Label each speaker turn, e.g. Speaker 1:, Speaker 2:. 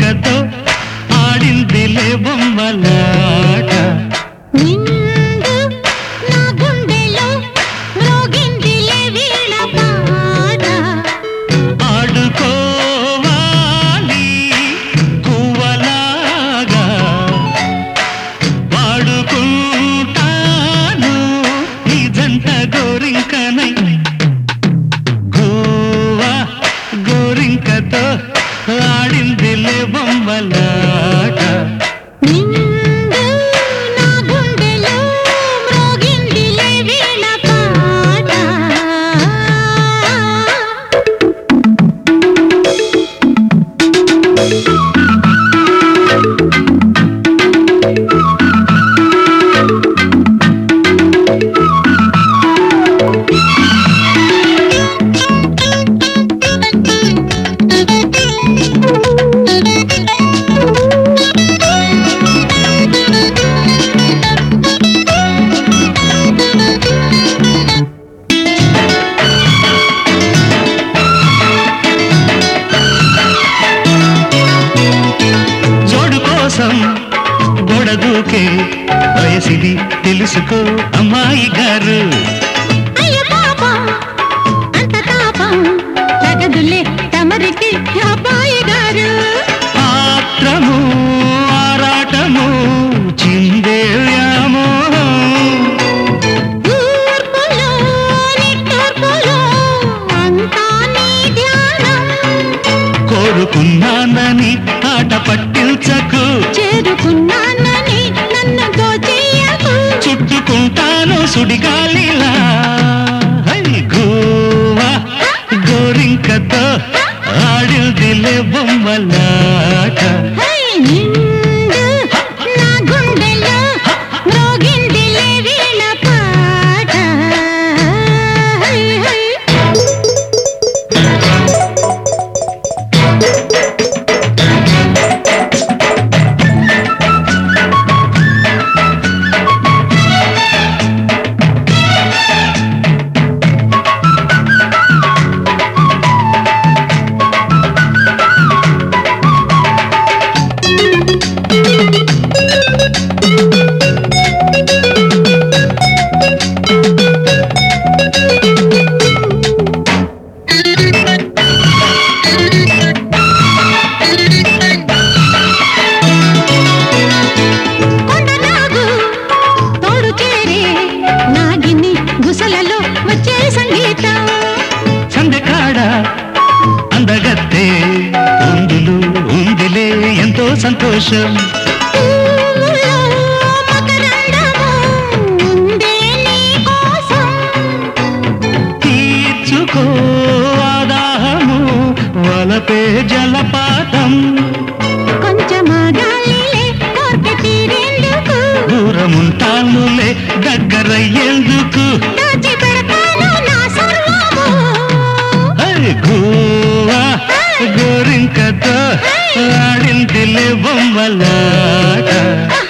Speaker 1: గోరింకతో ఆడిందిలే బొమ్మలాట ఆడుకోవాలి పువ్వలాగా వాడుకుంటాను ఈ జంట గోరింకనై గోవా గోరింకతో ఆడిందిలే బొమ్మలాట గొడదూకే వయసిది తెలుసుకో అమ్మాయి గారు ఆత్రము ఆరాటము చిందే వ్యామోహం కోరుకున్నానని ఆట పట్టించకు
Speaker 2: చేరుకున్నానని నన్ను దోచేయకు
Speaker 1: చుట్టుకుంటాను సుడిగాలిలా గోవా గోరింకతో ఆడిందిలే బొమ్మలాట
Speaker 2: నా గుండెలో మ్రోగిందిలే వీణ పాట
Speaker 1: సందెకాడ అందగత్తే ఉందులు ఉందిలే ఎంతో సంతోషం తీర్చుకో ఆదాహము వలపే జలపాతం దూరముంటానులే దగ్గరయ్యేందుకు గోవా గోరింకతో ఆడిందిలే బొమ్మలాట